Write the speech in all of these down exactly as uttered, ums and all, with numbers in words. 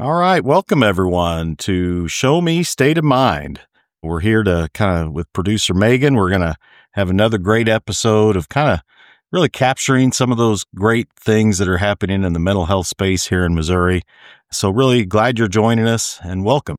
All right. Welcome, everyone, to Show Me State of Mind. We're here to kind of, with producer Megan, we're going to have another great episode of kind of really capturing some of those great things that are happening in the mental health space here in Missouri. So really glad you're joining us and welcome.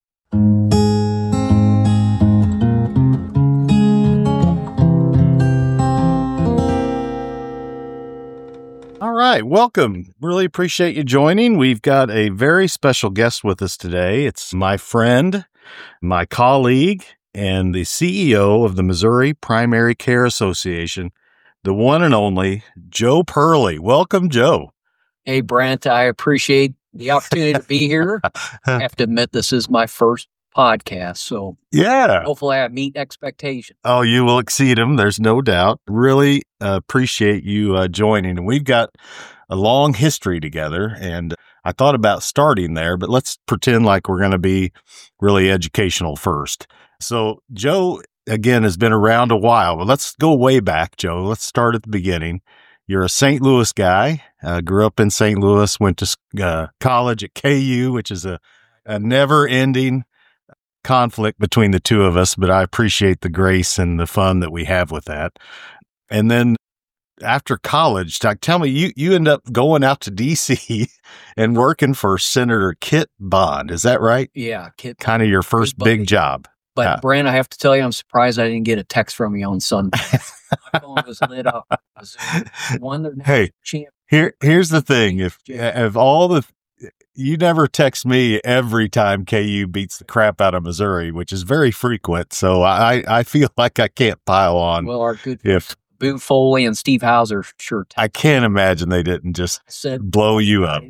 All right, welcome. Really appreciate you joining. We've got a very special guest with us today. It's my friend, my colleague, and the C E O of the Missouri Primary Care Association, the one and only Joe Perley. Welcome, Joe. Hey, Brent, I appreciate the opportunity to be here. I have to admit, this is my first podcast, so yeah, hopefully I meet expectations. Oh, you will exceed them. There's no doubt. Really uh, appreciate you uh, joining. And we've got a long history together, and I thought about starting there, but let's pretend like we're going to be really educational first. So Joe, again, has been around a while, but let's go way back, Joe. Let's start at the beginning. You're a Saint Louis guy, uh, grew up in Saint Louis, went to uh, college at K U, which is a, a never-ending conflict between the two of us, but I appreciate the grace and the fun that we have with that. And then after college, tell me, you, you end up going out to D C and working for Senator Kit Bond. Is that right? Yeah, Kit. Kind of your first big job. But yeah. Brent, I have to tell you, I'm surprised I didn't get a text from you on Sunday. My phone was lit up. Was one the hey, champ- here, here's the thing. If, if all the, you never text me every time K U beats the crap out of Missouri, which is very frequent. So I, I feel like I can't pile on. Well, our good if Boo Foley and Steve Hauser sure. I can't imagine they didn't just said, blow you up.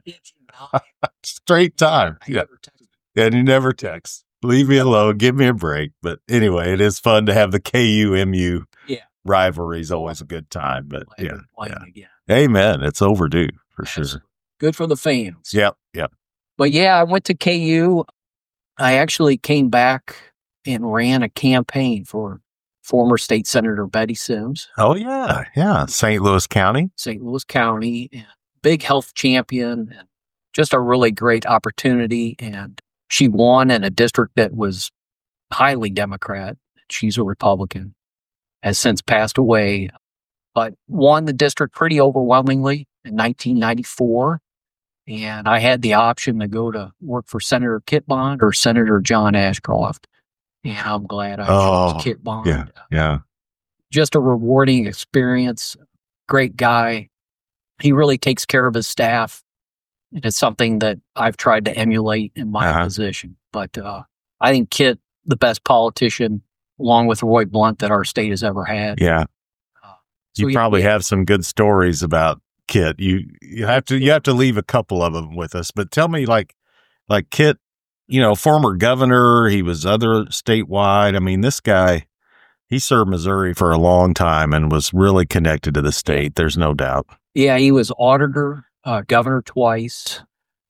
Straight time. Yeah. And you never text. Leave me alone. Give me a break. But anyway, it is fun to have the K U M U yeah. rivalry is always a good time. But yeah, yeah. Amen. It's overdue for Absolutely. Sure. Good for the fans. Yep, yep. But yeah, I went to K U. I actually came back and ran a campaign for former State Senator Betty Sims. Oh, yeah, yeah. Saint Louis County. Saint Louis County. And big health champion and just a really great opportunity. And she won in a district that was highly Democrat. She's a Republican, has since passed away, but won the district pretty overwhelmingly in nineteen ninety-four. And I had the option to go to work for Senator Kit Bond or Senator John Ashcroft. And I'm glad I chose oh, Kit Bond. Yeah, yeah. Just a rewarding experience. Great guy. He really takes care of his staff. And it's something that I've tried to emulate in my uh-huh. position. But uh, I think Kit, the best politician, along with Roy Blunt, that our state has ever had. Yeah. Uh, so you probably yeah. have some good stories about Kit. You you have to you have to leave a couple of them with us. But tell me, like like Kit, you know, former governor, he was other statewide. I mean, this guy, he served Missouri for a long time and was really connected to the state. There's no doubt. Yeah, he was auditor, uh, governor twice,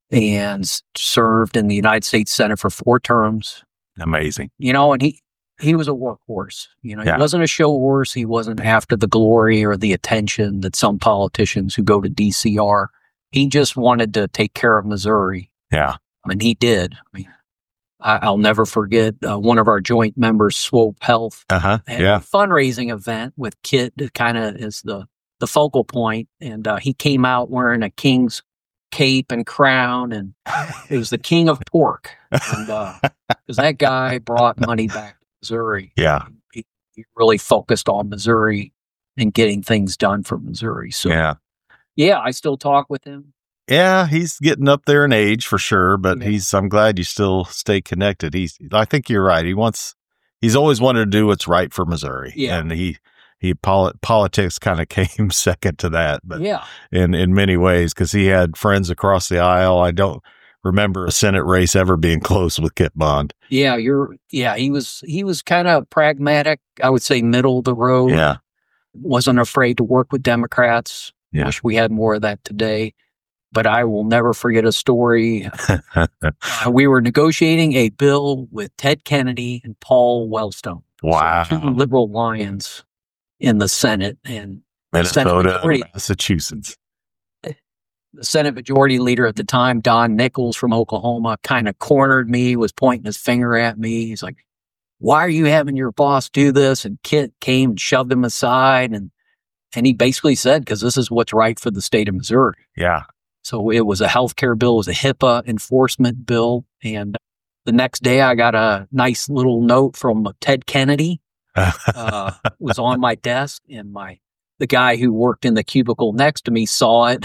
and served in the United States Senate for four terms. Amazing. You know, and he he was a workhorse. You know, yeah. he wasn't a show horse. He wasn't after the glory or the attention that some politicians who go to D C are. He just wanted to take care of Missouri. Yeah. I mean, he did. I mean, I, I'll never forget uh, one of our joint members, Swope Health, uh-huh. had yeah. a fundraising event with Kit that kind of is the, the focal point. And uh, he came out wearing a king's cape and crown, and it was the king of pork. And because uh, that guy brought money back to Missouri. Yeah. He, he really focused on Missouri and getting things done for Missouri. So, yeah, yeah, I still talk with him. Yeah, he's getting up there in age for sure, but yeah. he's, I'm glad you still stay connected. He's, I think you're right. He wants, he's always wanted to do what's right for Missouri. Yeah. And he, he, poli- politics kind of came second to that, but yeah. in, in many ways, because he had friends across the aisle. I don't remember a Senate race ever being close with Kit Bond. Yeah, you're, yeah, he was, he was kind of pragmatic. I would say middle of the road. Yeah. Wasn't afraid to work with Democrats. Yeah. Wish we had more of that today. But I will never forget a story. uh, we were negotiating a bill with Ted Kennedy and Paul Wellstone. Wow. So two liberal lions in the Senate and Minnesota, Senate Massachusetts. the Senate Majority Leader at the time, Don Nichols from Oklahoma, kind of cornered me, was pointing his finger at me. He's like, why are you having your boss do this? And Kit came and shoved him aside. And, and he basically said, because this is what's right for the state of Missouri. Yeah. So it was a healthcare bill, it was a HIPAA enforcement bill. And the next day I got a nice little note from Ted Kennedy. uh, it was on my desk, and my the guy who worked in the cubicle next to me saw it.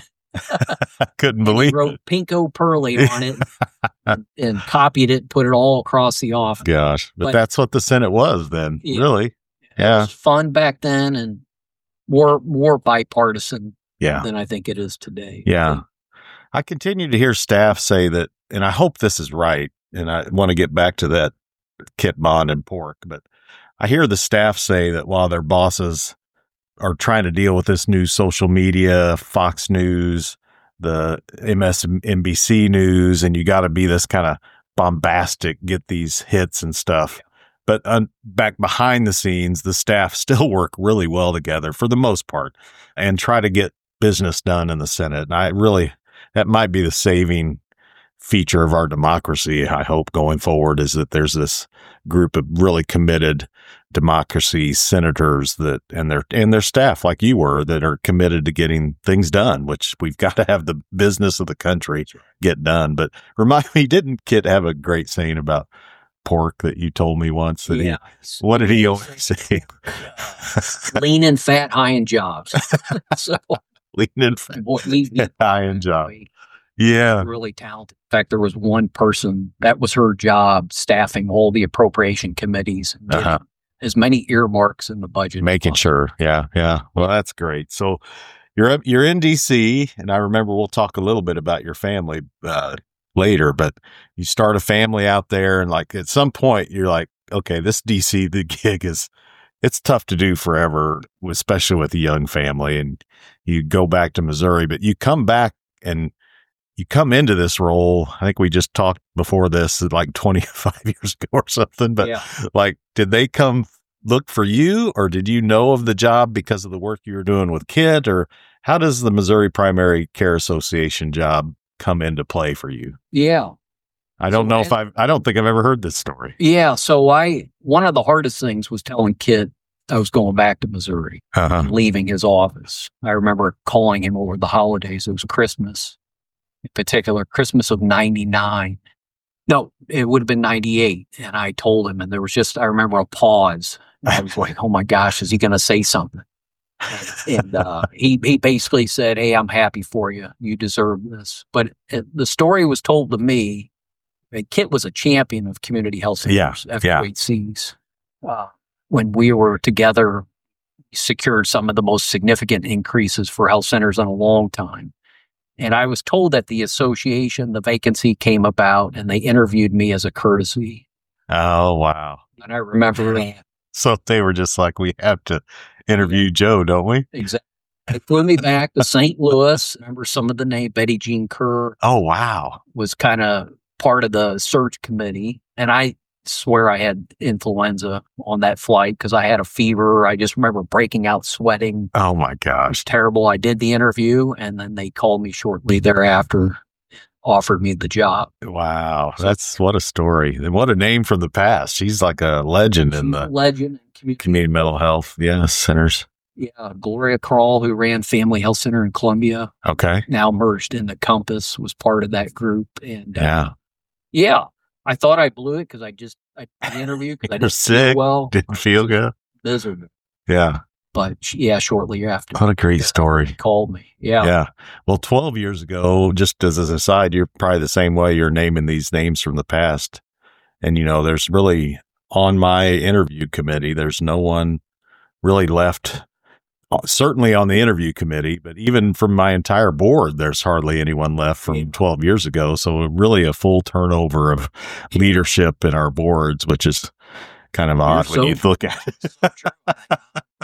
I couldn't believe he wrote it. Pinko Pearly on it and, and copied it, put it all across the office. Gosh, but, But- that's what the Senate was then, Yeah. really. It Yeah. was fun back then and more more bipartisan Yeah. than I think it is today. Yeah. I continue to hear staff say that, and I hope this is right, and I want to get back to that Kit Bond and pork, but I hear the staff say that while their bosses are trying to deal with this new social media, Fox News, the M S N B C News, and you got to be this kind of bombastic, get these hits and stuff. But uh, back behind the scenes, the staff still work really well together for the most part and try to get business done in the Senate. And I really, that might be the saving feature of our democracy, I hope, going forward, is that there's this group of really committed democracy senators that and their and their staff, like you were, that are committed to getting things done, which we've got to have the business of the country get done. But remind me, didn't Kit have a great saying about pork that you told me once? That Yeah. he, what did he always say? Lean and fat, high in jobs. So Lean and boy, he, he, high in job. Yeah. really talented. In fact, there was one person that was her job, staffing all the appropriation committees and getting Uh-huh. as many earmarks in the budget. as Making possible. sure. Yeah. Yeah. Well, that's great. So you're up, you're in D C, and I remember we'll talk a little bit about your family uh, later, but you start a family out there, and like at some point you're like, okay, this D C, the gig is, it's tough to do forever, especially with a young family, and you go back to Missouri, but you come back and you come into this role. I think we just talked before this, like twenty-five years ago or something, but Yeah. like, did they come look for you, or did you know of the job because of the work you were doing with Kit, or how does the Missouri Primary Care Association job come into play for you? Yeah. I don't So know I- if I've, I don't think I've ever heard this story. Yeah. So I, one of the hardest things was telling Kit I was going back to Missouri Uh-huh. and leaving his office. I remember calling him over the holidays. It was Christmas, in particular, Christmas of ninety-nine. No, it would have been ninety-eight. And I told him, and there was just, I remember a pause. And I was like, oh my gosh, is he going to say something? And, and uh, he, he basically said, hey, I'm happy for you. You deserve this. But uh, the story was told to me. And Kit was a champion of community health centers, Yeah, F yeah. Q H Cs. Uh, when we were together, we secured some of the most significant increases for health centers in a long time. And I was told that the association, the vacancy came about, and they interviewed me as a courtesy. Oh, wow. And I remember So they were just like, we have to interview Joe, don't we? exactly. They flew me back to Saint Louis. Remember some of the name, Betty Jean Kerr Oh, wow. was kind of part of the search committee. And I swear I had influenza on that flight because I had a fever. I just remember breaking out sweating. Oh, my It gosh. was terrible. I did the interview, and then they called me shortly thereafter, offered me the job. Wow. That's what a story. And what a name from the past. She's like a legend in the Legend in community. community mental health. Yeah, centers. Yeah, Gloria Krall, who ran Family Health Center in Columbia, Okay. now merged into Compass, was part of that group. And uh, Yeah. yeah, I thought I blew it because I just I did the interview because I You're didn't feel sick. well. Didn't feel good. Miserable. Yeah. But she- yeah, shortly after, What a great he story. called me. Yeah. Yeah. Well, twelve years ago, just as an aside, you're probably the same way. You're naming these names from the past. And, you know, there's really, on my interview committee, there's no one really left, uh, certainly on the interview committee, but even from my entire board, there's hardly anyone left from twelve years ago. So really a full turnover of leadership in our boards, which is kind of odd so- when you look at it.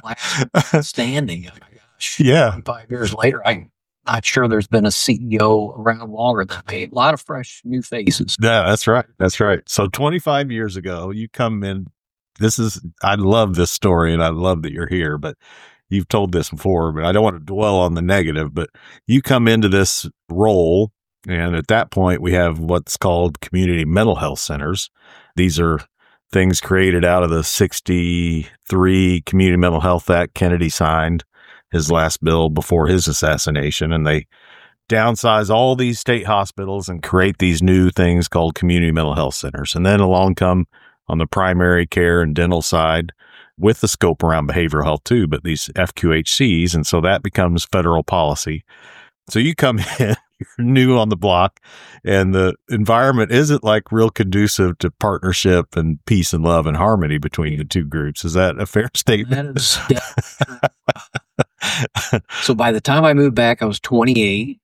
Last standing. Oh my gosh. Yeah. Five years later, I'm not sure there's been a C E O around longer than me. A lot of fresh new faces. Yeah, that's right. That's right. So twenty-five years ago, you come in. This is, I love this story and I love that you're here, but you've told this before, but I don't want to dwell on the negative, but you come into this role, and at that point we have what's called community mental health centers. These are things created out of the sixty-three Community Mental Health Act. Kennedy signed his last bill before his assassination, and they downsize all these state hospitals and create these new things called community mental health centers. And then along come on the primary care and dental side with the scope around behavioral health too, but these F Q H Cs. And so that becomes federal policy. So you come in, you're new on the block, and the environment isn't like real conducive to partnership and peace and love and harmony between the two groups. Is that a fair statement? That is, so by the time I moved back, I was twenty-eight,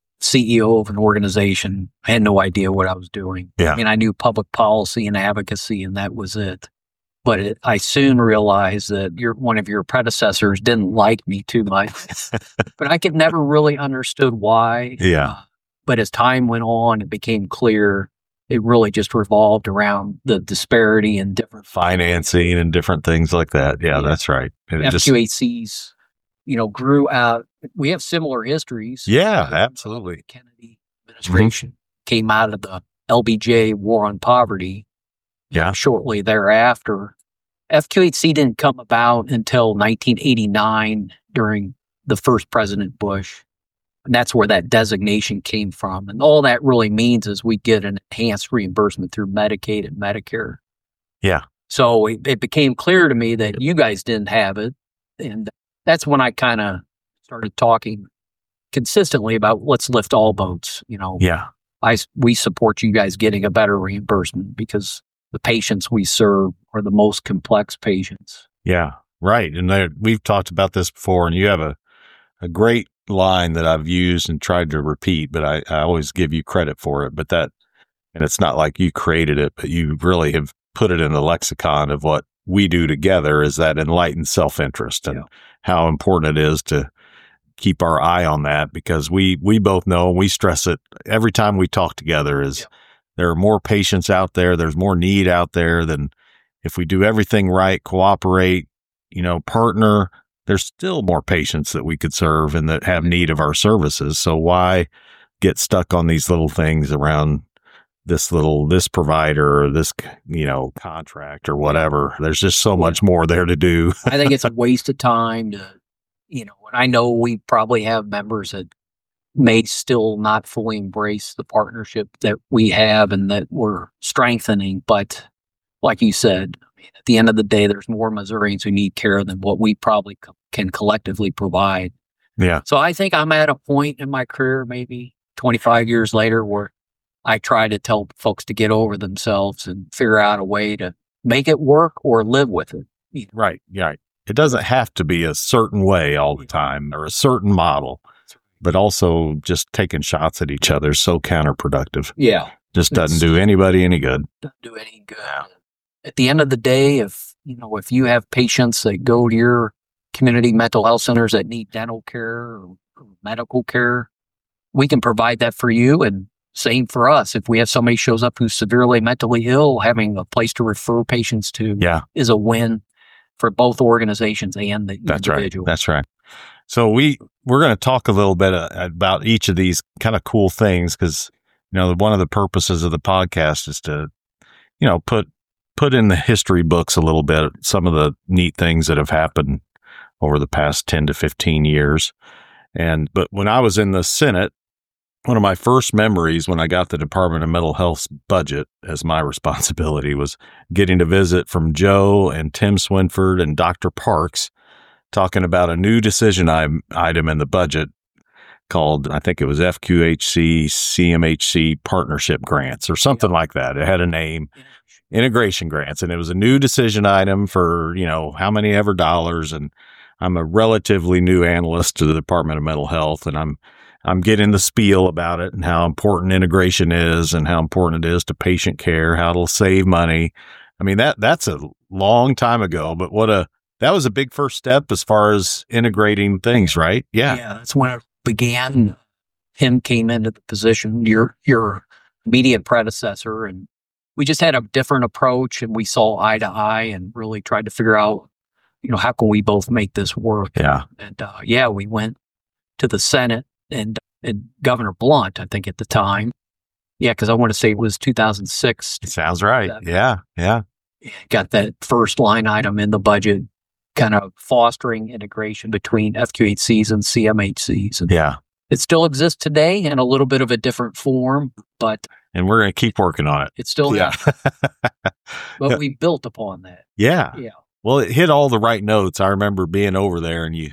C E O of an organization. I had no idea what I was doing. Yeah. I mean, I knew public policy and advocacy, and that was it. But it, I soon realized that your one of your predecessors didn't like me too much. But I could never really understood why. Yeah. Uh, but as time went on, it became clear it really just revolved around the disparity in different financing and different things like that. Yeah, yeah. That's right. And F Q H Cs, you know, grew out. We have similar histories. Yeah, absolutely. The Kennedy administration mm-hmm. came out of the L B J War on Poverty. Yeah. Shortly thereafter. F Q H C didn't come about until nineteen eighty-nine during the first President Bush. And that's where that designation came from. And all that really means is we get an enhanced reimbursement through Medicaid and Medicare. Yeah. So it, it became clear to me that you guys didn't have it. And that's when I kind of started talking consistently about let's lift all boats. You know, yeah. I, we support you guys getting a better reimbursement because the patients we serve are the most complex patients. Yeah, right. And there, we've talked about this before, and you have a, a great line that I've used and tried to repeat, but I, I always give you credit for it. But that, and it's not like you created it, but you really have put it in the lexicon of what we do together is that enlightened self-interest and yeah. how important it is to keep our eye on that, because we, we both know, and we stress it every time we talk together, is yeah. there are more patients out there. There's more need out there than if we do everything right, cooperate, you know, partner, there's still more patients that we could serve and that have need of our services. So why get stuck on these little things around this little, this provider or this, you know, contract or whatever? There's just so much more there to do. I think it's a waste of time to, you know, and I know we probably have members that may still not fully embrace the partnership that we have and that we're strengthening. But like you said, I mean, at the end of the day, there's more Missourians who need care than what we probably co- can collectively provide. Yeah. So I think I'm at a point in my career, maybe twenty-five years later, where I try to tell folks to get over themselves and figure out a way to make it work or live with it. You know? Right. Yeah. It doesn't have to be a certain way all the time or a certain model, but also just taking shots at each other is so counterproductive. Yeah. Just doesn't do anybody any good. Doesn't do any good. At the end of the day, if, you know, if you have patients that go to your community mental health centers that need dental care or, or medical care, we can provide that for you. And same for us. If we have somebody shows up who's severely mentally ill, having a place to refer patients to yeah. is a win for both organizations and the That's individual. Right. That's right. So we, we're going to talk a little bit uh, about each of these kind of cool things, because, you know, one of the purposes of the podcast is to, you know, put, put in the history books a little bit, some of the neat things that have happened over the past ten to fifteen years. And, but when I was in the Senate, one of my first memories when I got the Department of Mental Health's budget as my responsibility was getting to visit from Joe and Tim Swinford and Doctor Parks talking about a new decision item in the budget called, I think it was F Q H C, C M H C partnership grants or something yeah. like that. It had a name, integration grants, and it was a new decision item for, you know, how many ever dollars. And I'm a relatively new analyst to the Department of Mental Health, and I'm I'm getting the spiel about it and how important integration is and how important it is to patient care, how it'll save money. I mean, that that's a long time ago, but what a, that was a big first step as far as integrating things, right? Yeah. Yeah. That's when it began. Tim came into the position, your, your immediate predecessor, and we just had a different approach, and we saw eye to eye and really tried to figure out you know, how can we both make this work? Yeah. And uh, yeah, we went to the Senate, and, and Governor Blunt, I think at the time, yeah, because I want to say it was two thousand six. Sounds right. That, yeah, yeah. Got that first line item in the budget, kind of fostering integration between F Q H Cs and C M H Cs. And yeah. it still exists today in a little bit of a different form, but and we're going to keep working on it. It's still yeah. But we built upon that. Yeah. Yeah. Well, it hit all the right notes. I remember being over there, and you,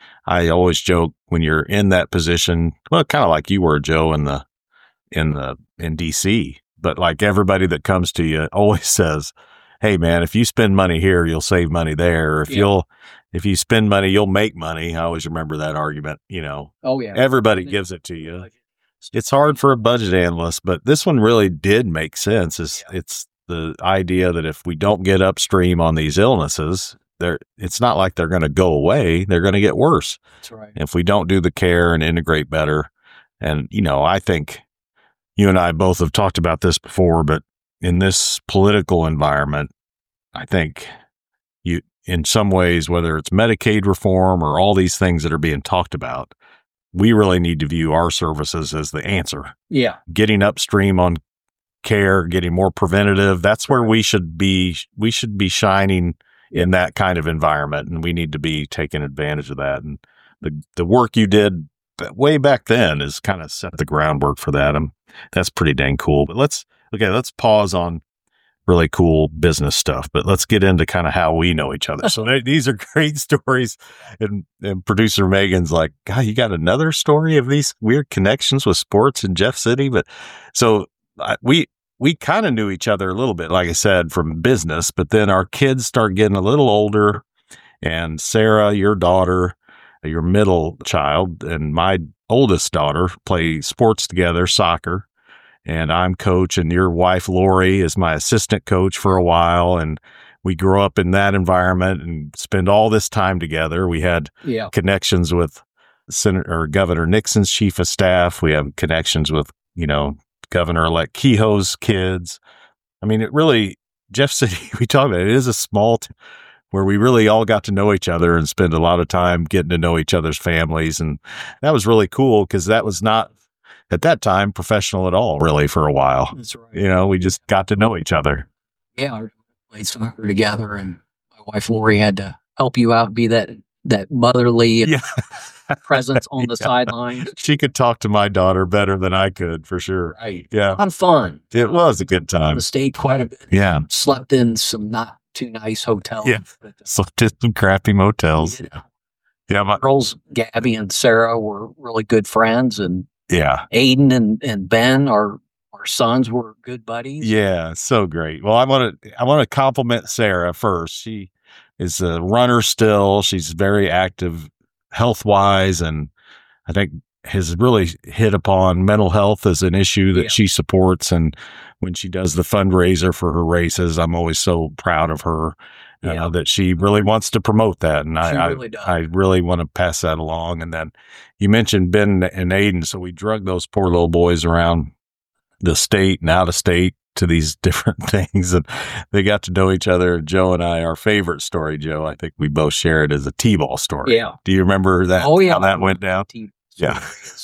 I always joke when you're in that position, well, kind of like you were, Joe, in the, in the, in D C, but like everybody that comes to you always says, hey man, if you spend money here, you'll save money there. Or if yeah. you'll, if you spend money, you'll make money. I always remember that argument, you know, oh yeah, everybody gives it to you. It's hard for a budget analyst, but this one really did make sense. It's, yeah. it's the idea that if we don't get upstream on these illnesses, they're, it's not like they're going to go away. They're going to get worse. That's right. If we don't do the care and integrate better. And, you know, I think you and I both have talked about this before, but in this political environment, I think you, in some ways, whether it's Medicaid reform or all these things that are being talked about, we really need to view our services as the answer. Yeah. Getting upstream on care, getting more preventative. That's where we should be. We should be shining in that kind of environment, and we need to be taking advantage of that. And the, the work you did way back then is kind of set the groundwork for that. And that's pretty dang cool. But let's, okay, let's pause on really cool business stuff, but let's get into kind of how we know each other. So they, these are great stories. And, and producer Megan's like, God, you got another story of these weird connections with sports in Jeff City. But so I, we, we kind of knew each other a little bit, like I said, from business, but then our kids start getting a little older, and Sarah, your daughter, your middle child, and my oldest daughter play sports together, soccer. And I'm coach, and your wife, Lori, is my assistant coach for a while. And we grew up in that environment and spend all this time together. We had yeah. connections with Senator or Governor Nixon's chief of staff. We have connections with, you know, Governor-elect Kehoe's kids. I mean, it really, Jeff City, we talk about it, it is a small t- where we really all got to know each other and spend a lot of time getting to know each other's families. And that was really cool because that was not, at that time, professional at all, really, for a while. That's right. You know, we just got to know each other. Yeah, we played soccer together, and my wife Lori had to help you out, be that that motherly yeah. presence on the yeah. sideline. She could talk to my daughter better than I could, for sure. Right. Yeah. On fun. It was a good time. Stayed quite a bit. Yeah. Slept in some not too nice hotels. Yeah. But, uh, Slept in some crappy motels. Yeah. Yeah. My girls, Gabby and Sarah, were really good friends, and yeah. Aiden and, and Ben, our our sons, were good buddies. Yeah, so great. Well, I want to I want to compliment Sarah first. She is a runner still. She's very active health wise, and I think has really hit upon mental health as an issue that yeah. she supports. And when she does the fundraiser for her races, I'm always so proud of her. Yeah. Uh, that she really wants to promote that. And I, really I, does. I really want to pass that along. And then you mentioned Ben and Aiden. So we drug those poor little boys around the state and out of state to these different things. And they got to know each other. Joe and I, our favorite story, Joe, I think we both share it, as a T-ball story. Yeah. Do you remember that? Oh, yeah. How that went down? T- Yeah.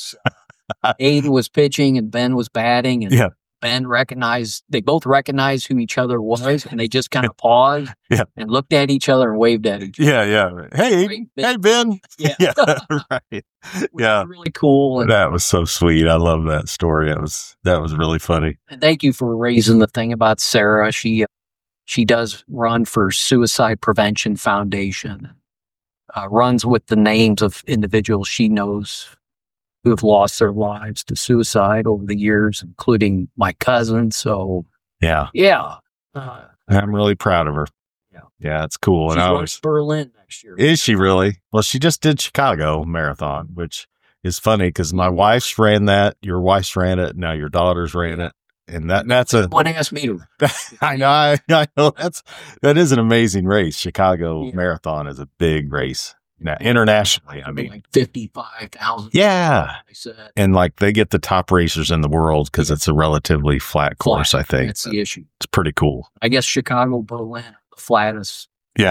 uh, Aiden was pitching and Ben was batting, and Yeah. Ben recognized, they both recognized who each other was, and they just kind of paused Yeah. and looked at each other and waved at each other. Yeah, yeah. Hey, Right, hey, Ben. Yeah. Yeah, right. Which Yeah. was really cool. And, That was so sweet. I love that story. That was that was really funny. and thank you for raising the thing about Sarah. She, uh, she does run for Suicide Prevention Foundation, uh, runs with the names of individuals she knows who have lost their lives to suicide over the years, including my cousin. So, Yeah, yeah. Uh, I'm really proud of her. Yeah. Yeah, it's cool. she's And I going was, to Berlin next year. is she really? Well, she just did Chicago Marathon, which is funny because my wife's ran that, your wife's ran it, now your daughter's ran it. And that that's a, One asked me to. I know, I, I know that's, that is an amazing race. Chicago Yeah. Marathon is a big race. Now, internationally, I mean, Like fifty-five thousand. yeah. I said. And like they get the top racers in the world because it's a relatively flat course, I think. That's the issue. It's pretty cool. I guess Chicago, Berlin, are the flattest. Yeah. uh,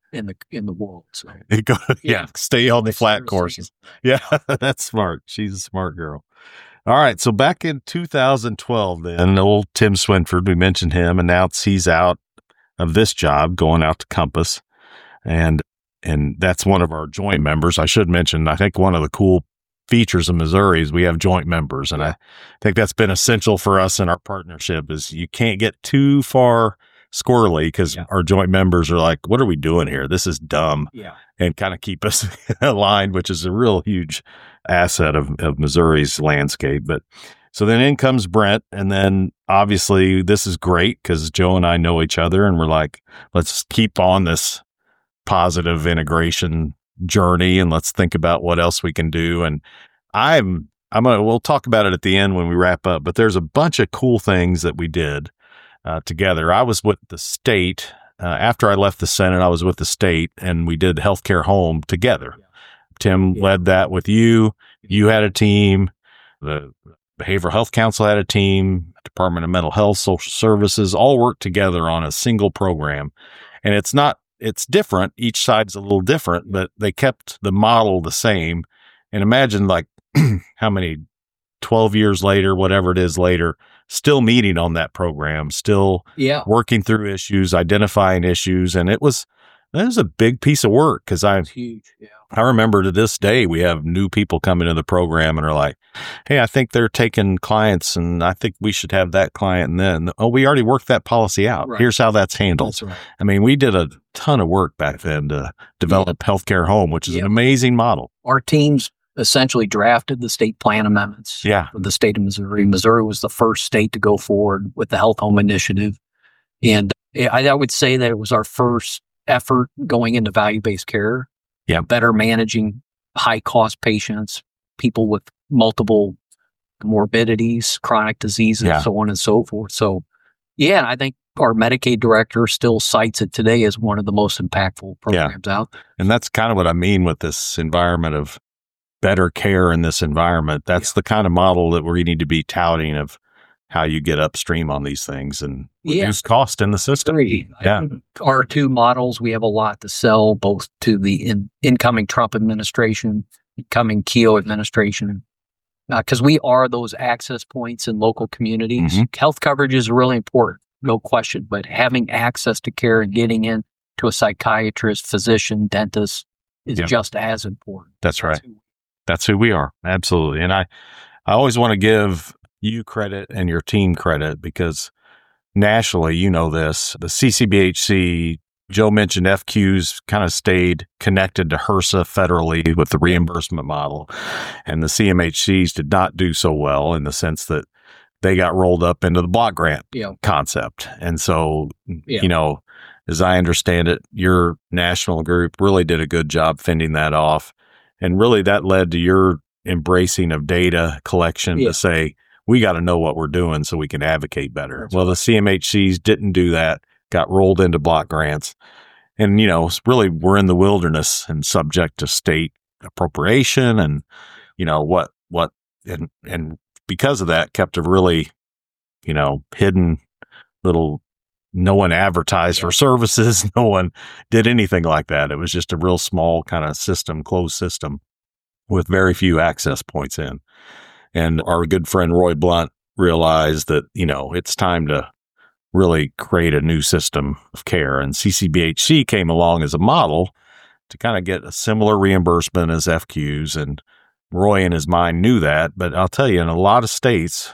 in the in the world. So You go- yeah. Yeah. Stay on the flat Seriously. courses. Yeah. That's smart. She's a smart girl. All right. So back in two thousand twelve, then old Tim Swinford, we mentioned him, announced he's out of this job, going out to Compass. And, and that's one of our joint members. I should mention, I think one of the cool features of Missouri is we have joint members. And I think that's been essential for us in our partnership is you can't get too far squirrely because Yeah. our joint members are like, what are we doing here? This is dumb. Yeah. And kind of keep us aligned, which is a real huge asset of, of Missouri's landscape. But so then in comes Brent. And then obviously this is great because Joe and I know each other and we're like, let's keep on this positive integration journey and let's think about what else we can do. And I'm, I'm gonna, we'll talk about it at the end when we wrap up, but there's a bunch of cool things that we did uh, together. I was with the state. Uh, after I left the Senate, I was with the state and we did Healthcare Home together. Yeah. Tim Yeah. led that with you. You had a team. The Behavioral Health Council had a team. Department of Mental Health, Social Services, all worked together on a single program. And it's not, it's different. Each side's a little different, but they kept the model the same. And imagine like how many twelve years later, whatever it is later, still meeting on that program, still Yeah. working through issues, identifying issues. And it was, it was a big piece of work because I, It's huge. Yeah. I remember to this day, we have new people come into the program and are like, hey, I think they're taking clients and I think we should have that client. And then, oh, we already worked that policy out. Right. Here's how that's handled. That's right. I mean, we did a ton of work back then to develop Healthcare Home, which is Yeah. an amazing model. Our teams essentially drafted the state plan amendments Yeah. for the state of Missouri. Missouri was the first state to go forward with the Health Home Initiative. And I, I would say that it was our first effort going into value-based care. Yeah. Better managing high-cost patients, people with multiple morbidities, chronic diseases, Yeah. so on and so forth. So, yeah, I think our Medicaid director still cites it today as one of the most impactful programs out there. And that's kind of what I mean with this environment of better care in this environment. That's Yeah. the kind of model that we need to be touting of how you get upstream on these things and Yeah. reduce cost in the system. Three. Yeah. Our two models, we have a lot to sell both to the in, incoming Trump administration, incoming Keogh administration, because we are those access points in local communities. Mhm. Health coverage is really important, no question, but having access to care and getting in to a psychiatrist, physician, dentist is Yeah. just as important. That's right. That's who we are. Absolutely. And I, I always want to give you credit and your team credit because nationally, you know this, the C C B H C, Joe mentioned F Qs kind of stayed connected to HRSA federally with the reimbursement model. And the C M H Cs did not do so well in the sense that they got rolled up into the block grant Yeah. concept. And so, Yeah. you know, as I understand it, your national group really did a good job fending that off. And really that led to your embracing of data collection Yeah. to say, we got to know what we're doing so we can advocate better. That's well, right. the C M H Cs didn't do that, got rolled into block grants. And, you know, it's really we're in the wilderness and subject to state appropriation and, you know, what, what, and, and because of that kept a really, you know, hidden little, no one advertised Yeah. for services. No one did anything like that. It was just a real small kind of system, closed system with very few access points in. And our good friend Roy Blunt realized that, you know, it's time to really create a new system of care. And C C B H C came along as a model to kind of get a similar reimbursement as F Qs. And Roy in his mind knew that. But I'll tell you, in a lot of states,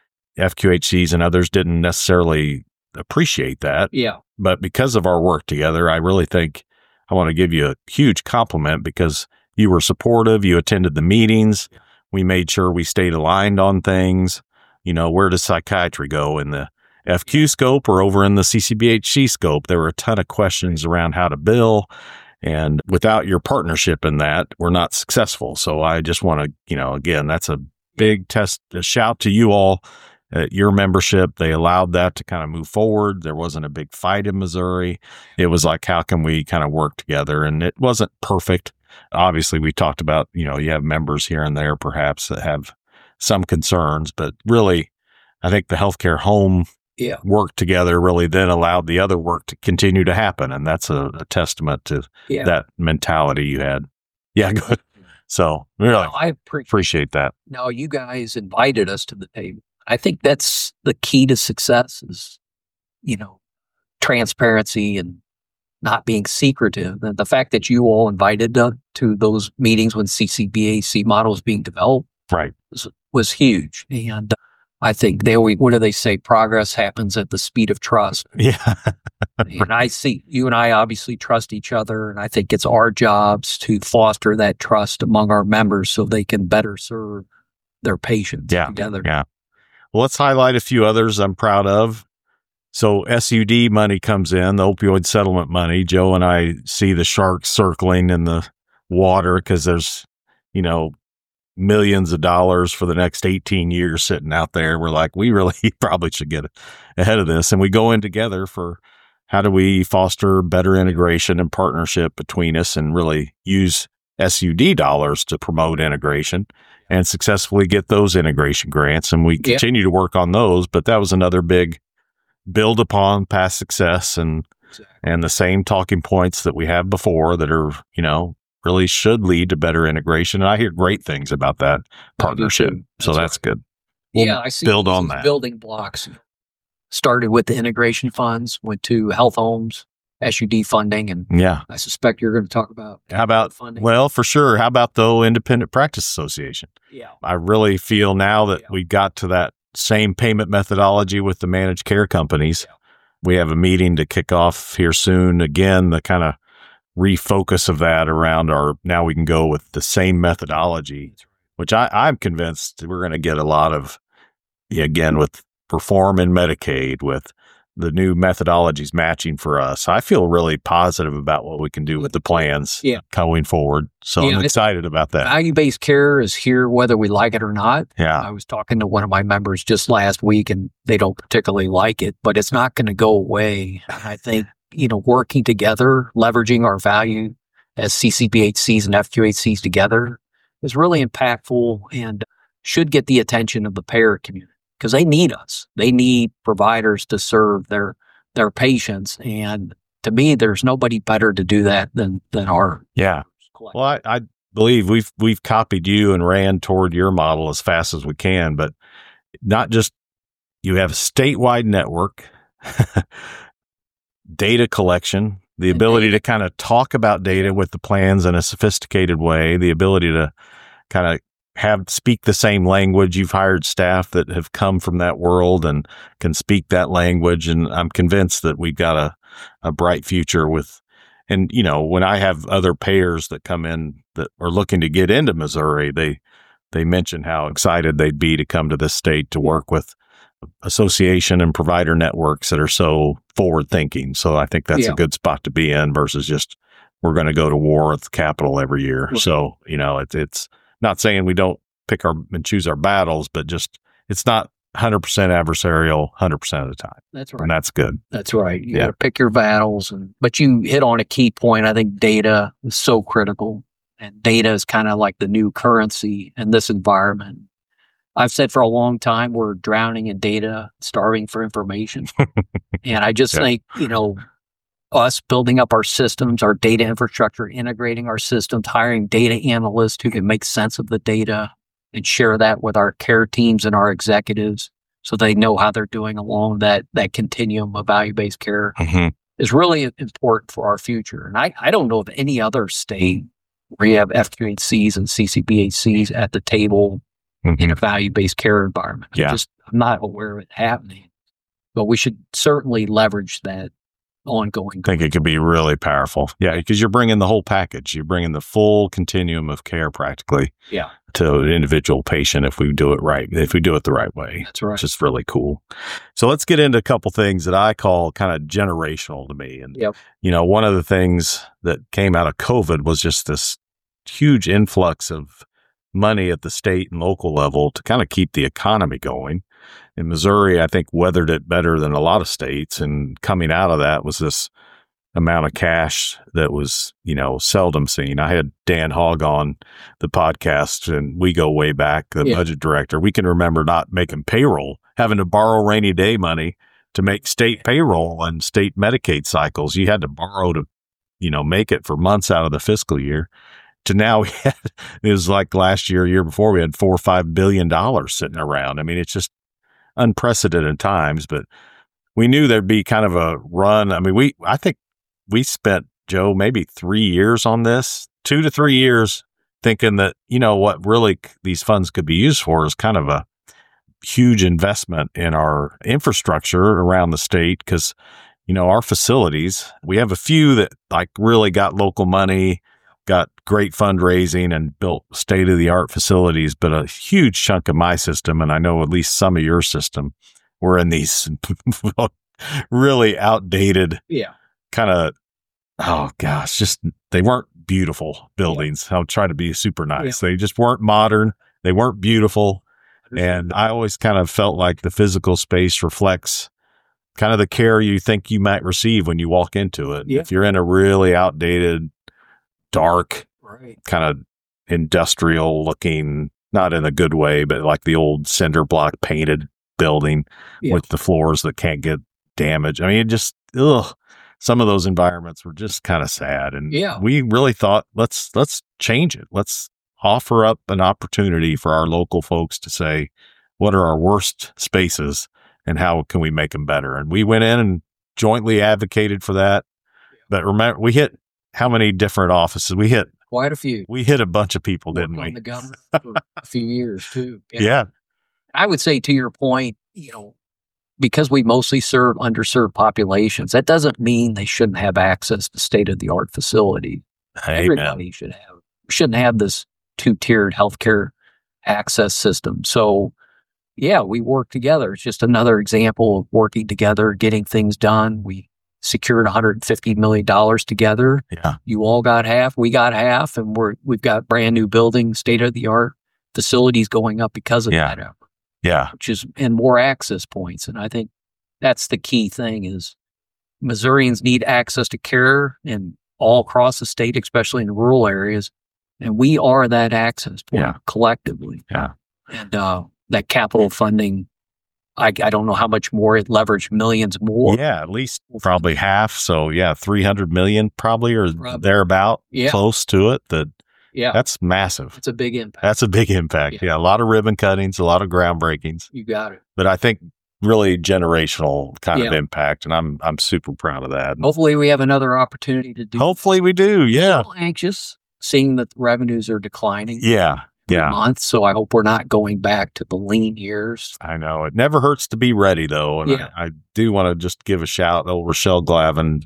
F Q H Cs and others didn't necessarily appreciate that. Yeah. But because of our work together, I really think I want to give you a huge compliment because you were supportive. You attended the meetings. Yeah. We made sure we stayed aligned on things. You know, where does psychiatry go in the F Q scope or over in the C C B H C scope? There were a ton of questions around how to bill. And without your partnership in that, we're not successful. So I just want to, you know, again, that's a big test, a shout to you all. Uh, your membership, they allowed that to kind of move forward. There wasn't a big fight in Missouri. It was like, how can we kind of work together? And it wasn't perfect. Obviously, we talked about, you know, you have members here and there perhaps that have some concerns, but really, I think the Healthcare Home Yeah. work together really then allowed the other work to continue to happen. And that's a, a testament to Yeah. that mentality you had. Yeah. Good. So really No, I appreciate, appreciate that. no, you guys invited us to the table. I think that's the key to success is, you know, transparency and not being secretive. The, the fact that you all invited uh, to those meetings when C C B A C model was being developed Right. was, was huge. And I think they always, what do they say? Progress happens at the speed of trust. Yeah. And I see you and I obviously trust each other. And I think it's our jobs to foster that trust among our members so they can better serve their patients Yeah. together. Yeah. Well, let's highlight a few others I'm proud of. So S U D money comes in, the opioid settlement money. Joe and I see the sharks circling in the water because there's, you know, millions of dollars for the next eighteen years sitting out there. We're like, we really probably should get ahead of this. And we go in together for how do we foster better integration and partnership between us and really use S U D dollars to promote integration and successfully get those integration grants. And we continue yep. to work on those, but that was another big build upon past success and, exactly. and the same talking points that we have before that are, you know, really should lead to better integration. And I hear great things about that partnership. That's so that's right. good. We'll yeah, I see build on that. Building blocks. Started with the integration funds, went to health homes, S U D funding, and yeah, I suspect you're going to talk about how about funding. Well, for sure. How about the Independent Practice Association? Yeah, I really feel now that yeah. we got to that same payment methodology with the managed care companies. Yeah. We have a meeting to kick off here soon. Again, the kind of refocus of that around our, now we can go with the same methodology, which I, I'm convinced we're going to get a lot of, again, with Perform and Medicaid, with the new methodologies matching for us. I feel really positive about what we can do with the plans yeah. going forward. So yeah, I'm excited about that. Value-based care is here whether we like it or not. Yeah. I was talking to one of my members just last week and they don't particularly like it, but it's not going to go away. I think, you know, working together, leveraging our value as C C B H Cs and F Q H Cs together is really impactful and should get the attention of the payer community because they need us. They need providers to serve their their patients. And to me, there's nobody better to do that than than our yeah. Well, I, I believe we've we've copied you and ran toward your model as fast as we can, but not just you have a statewide network. Data collection, the ability to kind of talk about data with the plans in a sophisticated way, the ability to kind of have speak the same language. You've hired staff that have come from that world and can speak that language. And I'm convinced that we've got a, a bright future with, and, you know, when I have other payers that come in that are looking to get into Missouri, they, they mention how excited they'd be to come to this state to work with association and provider networks that are so forward thinking. So I think that's yeah. a good spot to be in versus just, we're going to go to war with the Capitol every year. Right. So, you know, it's, it's not saying we don't pick our and choose our battles, but just, it's not one hundred percent adversarial one hundred percent of the time. That's right. And that's good. That's right. You yeah. got to pick your battles. And, but you hit on a key point. I think data is so critical and data is kind of like the new currency in this environment. I've said for a long time, we're drowning in data, starving for information. And I just yeah. think, you know, us building up our systems, our data infrastructure, integrating our systems, hiring data analysts who can make sense of the data and share that with our care teams and our executives so they know how they're doing along that, that continuum of value-based care mm-hmm. is really important for our future. And I, I don't know of any other state where you have F Q H Cs and C C B H Cs at the table Mm-hmm. in a value-based care environment. Yeah. I'm just I'm not aware of it happening, but we should certainly leverage that ongoing. I think it could be really powerful. Yeah, because you're bringing the whole package. You're bringing the full continuum of care practically yeah. to an individual patient if we do it right, if we do it the right way. That's right. Which is really cool. So let's get into a couple things that I call kind of generational to me. And, yep. you know, one of the things that came out of COVID was just this huge influx of money at the state and local level to kind of keep the economy going. In Missouri, I think weathered it better than a lot of states. And coming out of that was this amount of cash that was, you know, seldom seen. I had Dan Hogg on the podcast and we go way back, the yeah. budget director. We can remember not making payroll, having to borrow rainy day money to make state payroll and state Medicaid cycles. You had to borrow to, you know, make it for months out of the fiscal year. To now, we had, it was like last year, year before, we had four or five billion dollars sitting around. I mean, it's just unprecedented times, but we knew there'd be kind of a run. I mean, we, I think we spent, Joe, maybe three years on this, two to three years thinking that, you know, what really these funds could be used for is kind of a huge investment in our infrastructure around the state. Cause, you know, our facilities, we have a few that like really got local money, got great fundraising and built state of the art facilities, but a huge chunk of my system, and I know at least some of your system, were in these really outdated, yeah, kind of, oh gosh, just they weren't beautiful buildings. Yeah. I'll try to be super nice. Yeah. They just weren't modern. They weren't beautiful. And I always kind of felt like the physical space reflects kind of the care you think you might receive when you walk into it. Yeah. If you're in a really outdated, dark, right, kind of industrial looking, not in a good way, but like the old cinder block painted building yeah. with the floors that can't get damaged. I mean, it just, ugh, some of those environments were just kind of sad. And yeah. we really thought, let's, let's change it. Let's offer up an opportunity for our local folks to say, what are our worst spaces and how can we make them better? And we went in and jointly advocated for that. But remember, we hit how many different offices? We hit quite a few. We hit a bunch of people, Worked didn't we? On the government for a few years too. Yeah. yeah. I would say to your point, you know, because we mostly serve underserved populations, that doesn't mean they shouldn't have access to state-of-the-art facilities. Amen. Everybody should have, shouldn't have this two-tiered healthcare access system. So, yeah, we work together. It's just another example of working together, getting things done. We secured one hundred fifty million dollars together. Yeah. You all got half, we got half, and we're, we've got brand new buildings, state-of-the-art facilities going up because of yeah. that effort. Yeah. Which is, and more access points. And I think that's the key thing is Missourians need access to care and all across the state, especially in rural areas. And we are that access point yeah. collectively. Yeah. And uh, that capital funding, I, I don't know how much more it leveraged, millions more. Yeah, at least probably half. So yeah, three hundred million probably or Probably. thereabout, yeah. close to it. That yeah, that's massive. It's a big impact. That's a big impact. Yeah. yeah, a lot of ribbon cuttings, a lot of groundbreakings. You got it. But I think really generational kind yeah. of impact, and I'm I'm super proud of that. Hopefully, we have another opportunity to do. Hopefully, we do. Yeah. I'm a little anxious seeing that the revenues are declining. Yeah. Yeah. Month, so I hope we're not going back to the lean years. I know. It never hurts to be ready, though. And yeah. I, I do want to just give a shout to Rochelle Glavin.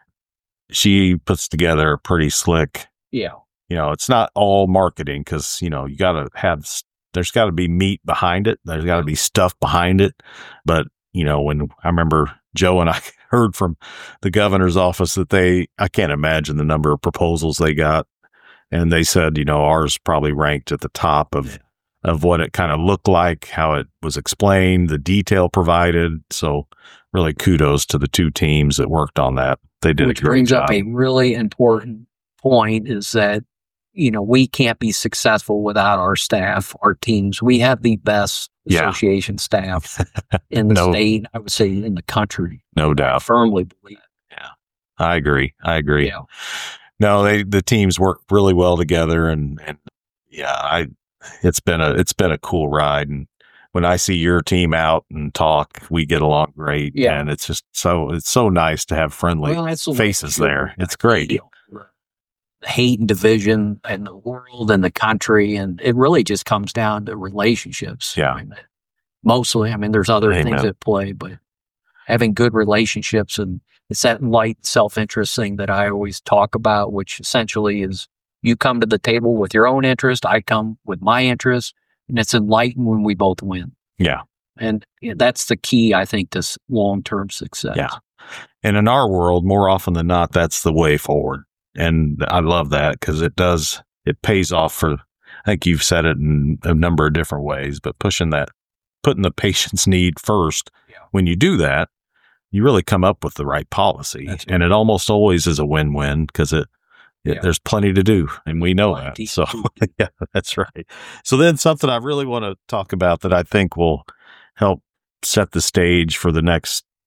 She puts together a pretty slick. Yeah. You know, it's not all marketing because, you know, you got to have, there's got to be meat behind it. There's got to be stuff behind it. But, you know, when I remember Joe and I heard from the governor's office that they, I can't imagine the number of proposals they got. And they said, you know, ours probably ranked at the top of, of what it kind of looked like, how it was explained, the detail provided. So really kudos to the two teams that worked on that. They did Which a great brings job. up a really important point is that, you know, we can't be successful without our staff, our teams. We have the best Yeah. association staff in the No. state, I would say in the country. No I doubt. firmly believe it. Yeah. I agree. I agree. Yeah. No, they, the teams work really well together and, and yeah, I, it's been a, it's been a cool ride. And when I see your team out and talk, we get along great. Yeah. And it's just so, it's so nice to have friendly Well, that's the way faces to there. feel. It's great. You know, the hate and division in the world and the country. And it really just comes down to relationships. Yeah. I mean, mostly, I mean, there's other Amen. things at play, but having good relationships, and it's that light self-interest thing that I always talk about, which essentially is you come to the table with your own interest, I come with my interest, and it's enlightened when we both win. Yeah. And you know, that's the key, I think, to s- long-term success. Yeah. And in our world, more often than not, that's the way forward. And I love that because it does, it pays off for, I think you've said it in a number of different ways, but pushing that, putting the patient's need first. Yeah. When you do that, you really come up with the right policy. That's and it almost always is a win-win because it, it Yeah. there's plenty to do. And we know Plenty that. So to do. yeah, that's right. So then something I really want to talk about that I think will help set the stage for the next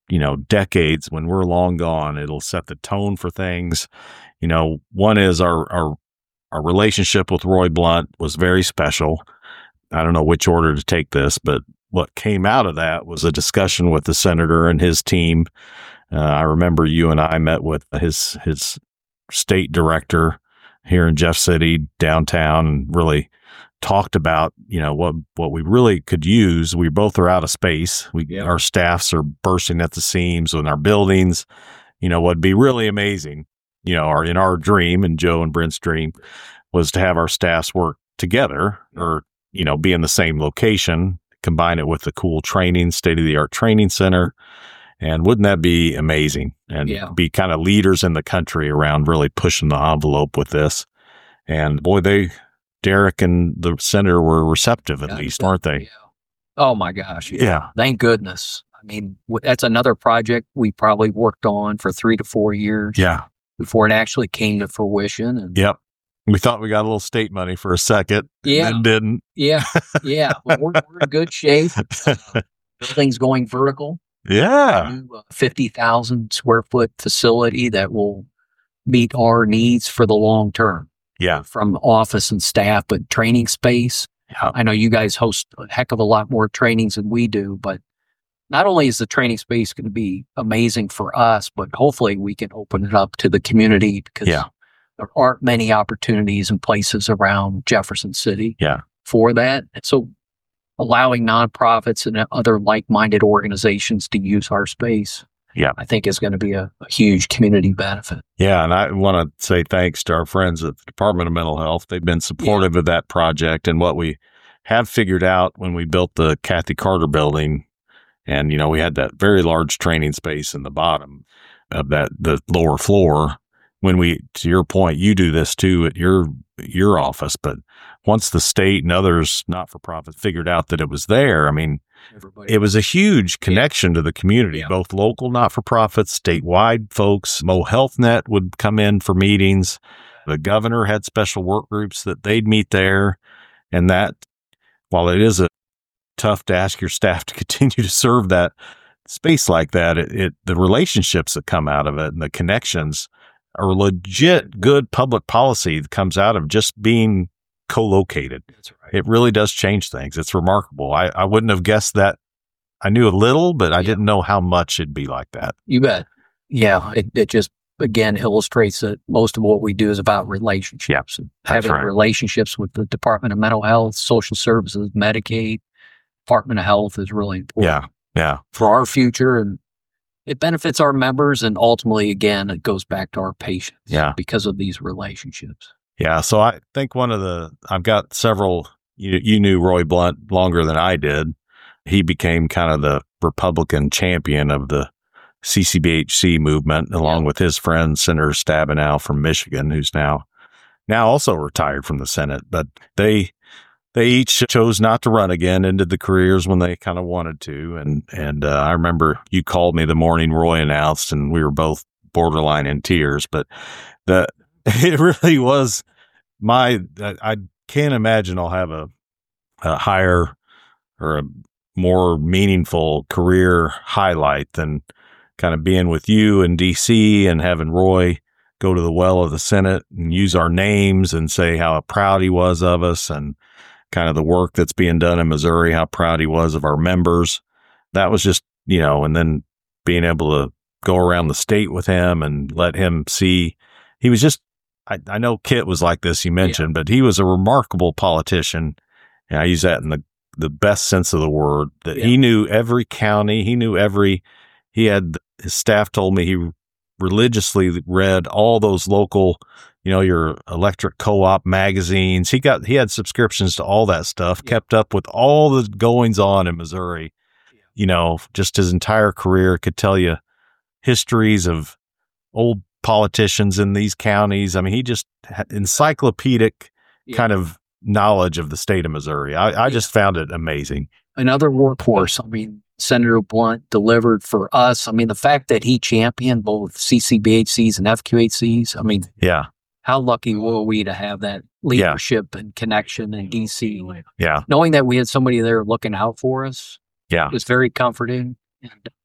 you know, decades, when we're long gone, it'll set the tone for things. You know, one is our, our, our relationship with Roy Blunt was very special. I don't know which order to take this, but what came out of that was a discussion with the senator and his team. Uh, I remember you and I met with his, his state director here in Jeff City downtown and really talked about, you know, what, what we really could use. We both are out of space. We, Yeah. our staffs are bursting at the seams in our buildings. You know, what'd be really amazing, you know, our, in our dream and Joe and Brent's dream was to have our staffs work together or, you know, be in the same location, combine it with the cool training, state-of-the-art training center. And wouldn't that be amazing? And Yeah. be kind of leaders in the country around really pushing the envelope with this. And boy, they, Derek and the senator were receptive, at Yeah, least, yeah, weren't they? Yeah. Oh my gosh. Yeah. Thank goodness. I mean, w- that's another project we probably worked on for three to four years Yeah. before it actually came to fruition. And Yep. We thought we got a little state money for a second. Yeah. And didn't. yeah, yeah, well, we're, we're in good shape. Uh, building's going vertical. Yeah. New uh, fifty thousand square foot facility that will meet our needs for the long term. Yeah. From office and staff, but training space. Yeah. I know you guys host a heck of a lot more trainings than we do, but not only is the training space going to be amazing for us, but hopefully we can open it up to the community because Yeah. there aren't many opportunities and places around Jefferson City Yeah. for that. And so allowing nonprofits and other like-minded organizations to use our space, Yeah. I think is going to be a, a huge community benefit. Yeah, and I want to say thanks to our friends at the Department of Mental Health. They've been supportive of that project and what we have figured out when we built the Kathy Carter building. And, you know, we had that very large training space in the bottom of that, the lower floor. When we, to your point, you do this too at your, your office, but once the state and others, not-for-profit, figured out that it was there, I mean, Everybody, it was a huge connection to the community, Yeah. both local not-for-profits, statewide folks. Mo Health Net would come in for meetings. The governor had special work groups that they'd meet there. And that, while it is a tough to ask your staff to continue to serve that space like that, it, it the relationships that come out of it and the connections are legit good public policy that comes out of just being co-located. That's right. It really does change things. It's remarkable. I, I wouldn't have guessed that. I knew a little, but I Yeah. didn't know how much it'd be like that. You bet. Yeah, it, it just again illustrates that most of what we do is about relationships. And that's having right. relationships with the Department of Mental Health, Social Services, Medicaid, Department of Health is really important Yeah. Yeah. for our future, and it benefits our members. And ultimately, again, it goes back to our patients Yeah. because of these relationships. Yeah. So I think one of the, I've got several, you, you knew Roy Blunt longer than I did. He became kind of the Republican champion of the C C B H C movement, along Yeah. with his friend, Senator Stabenow from Michigan, who's now, now also retired from the Senate. But they, they each chose not to run again, ended the careers when they kind of wanted to. And, and, uh, I remember you called me the morning Roy announced, and we were both borderline in tears, but the, it really was my, I, I can't imagine I'll have a, a higher or a more meaningful career highlight than kind of being with you in D C and having Roy go to the well of the Senate and use our names and say how proud he was of us and kind of the work that's being done in Missouri, how proud he was of our members. That was just, you know, and then being able to go around the state with him and let him see, he was just, I, I know Kit was like this, you mentioned, but he was a remarkable politician. And I use that in the, the best sense of the word, that Yeah. he knew every county, he knew every, he had, his staff told me he religiously read all those local, you know, your electric co-op magazines. He got, he had subscriptions to all that stuff, Yeah. kept up with all the goings on in Missouri, Yeah. you know, just his entire career, could tell you histories of old politicians in these counties. I mean, he just had encyclopedic Yeah. kind of knowledge of the state of Missouri. I, I Yeah. just found it amazing. Another workhorse. I mean, Senator Blunt delivered for us. I mean, the fact that he championed both C C B H Cs and F Q H Cs. I mean, Yeah. how lucky were we to have that leadership and connection in D C? Yeah. Knowing that we had somebody there looking out for us Yeah. was very comforting. And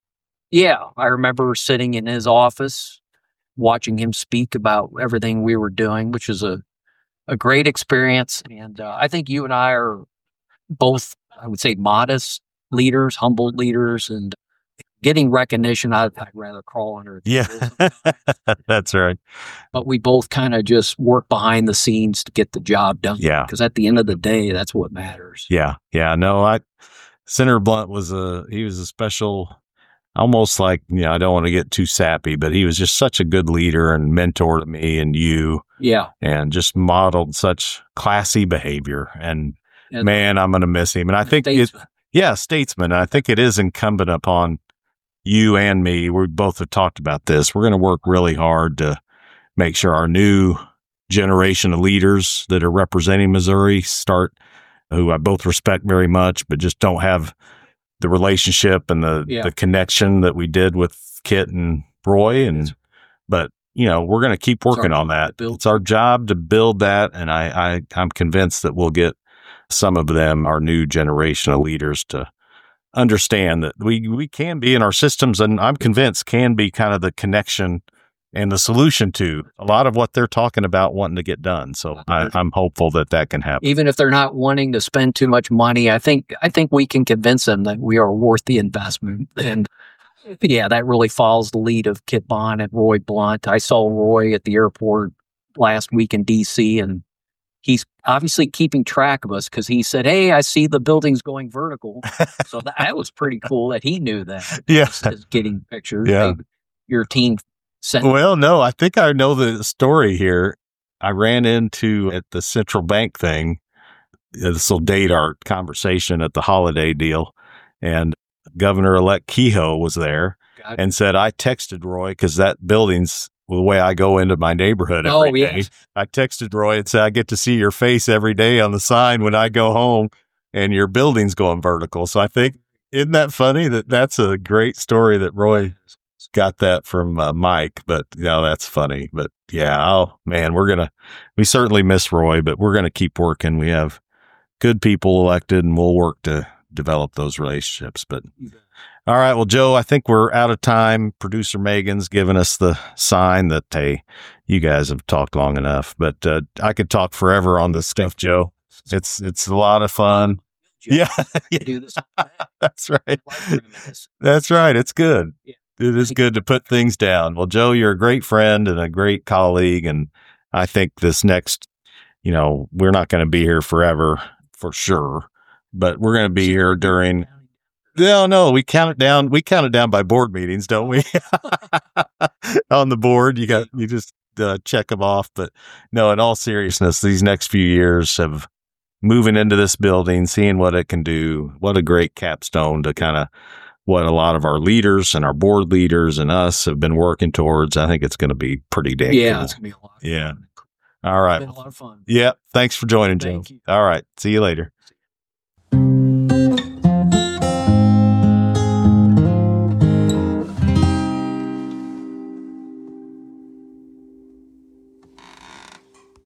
Yeah, I remember sitting in his office, watching him speak about everything we were doing, which is a, a great experience. And uh, I think you and I are both, I would say, modest leaders, humble leaders, and getting recognition. I'd, I'd rather crawl under a table Yeah, sometimes. that's right. But we both kind of just work behind the scenes to get the job done. Yeah. Because at the end of the day, that's what matters. Yeah. Yeah. No, I, Senator Blunt was a, he was a special, almost like, you know, I don't want to get too sappy, but he was just such a good leader and mentor to me and you. Yeah. And just modeled such classy behavior. And, And man, I'm going to miss him. And I think it, statesman. yeah, statesman. And I think it is incumbent upon you and me. We both have talked about this. We're going to work really hard to make sure our new generation of leaders that are representing Missouri start, who I both respect very much, but just don't have the relationship and the, Yeah. the connection that we did with Kit and Roy. And, but, you know, we're going to keep working on that. build- It's our job to build that. And I, I, I'm convinced that we'll get some of them, our new generation of leaders, to understand that we, we can be in our systems, and I'm convinced can be kind of the connection and the solution to a lot of what they're talking about wanting to get done. So I, I'm hopeful that that can happen. Even if they're not wanting to spend too much money, I think I think we can convince them that we are worth the investment. And yeah, that really follows the lead of Kit Bond and Roy Blunt. I saw Roy at the airport last week in D C, and he's obviously keeping track of us because he said, "Hey, I see the building's going vertical." So that, that was pretty cool that he knew that. Yeah. As getting pictures. Yeah. Maybe your team sent. Well, no, I think I know the story here. I ran into at the central bank thing. This will date our conversation at the holiday deal. And Governor-elect Kehoe was there Got- and said, I texted Roy because that building's the way I go into my neighborhood Oh, every day. yes. I texted Roy and said, I get to see your face every day on the sign when I go home, and your building's going vertical. So I think, isn't that funny that that's a great story that Roy got that from uh, Mike? But you know, that's funny. But yeah, oh man, we're going to, we certainly miss Roy, but we're going to keep working. We have good people elected, and we'll work to develop those relationships. But all right, well, Joe, I think we're out of time. Producer Megan's given us the sign that, hey, you guys have talked long enough. But uh, I could talk forever on this stuff, Joe. It's it's a lot of fun. Yeah, do this. that's right. That's right. It's good. Yeah. It is good to put things down. Well, Joe, you're a great friend and a great colleague. And I think this next, you know, we're not going to be here forever for sure, but we're going to be here during. No, no, we count it down. We count it down by board meetings, don't we? On the board, you got, you just uh, check them off. But no, in all seriousness, these next few years of moving into this building, seeing what it can do, what a great capstone to kind of what a lot of our leaders and our board leaders and us have been working towards. I think it's going to be pretty dang Yeah, cool. it's gonna be a lot. Of Yeah. fun. All right. It's been a lot of fun. Yeah. Thanks for joining, Joe. Thank you. All right. See you later.